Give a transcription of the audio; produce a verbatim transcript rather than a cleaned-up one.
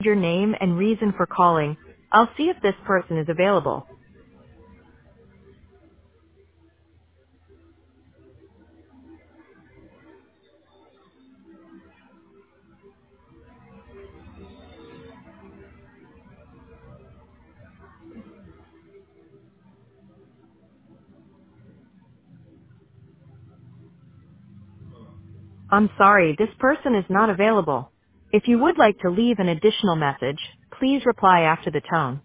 your name and reason for calling. I'll see if this person is available. I'm sorry, this person is not available. If you would like to leave an additional message, please reply after the tone.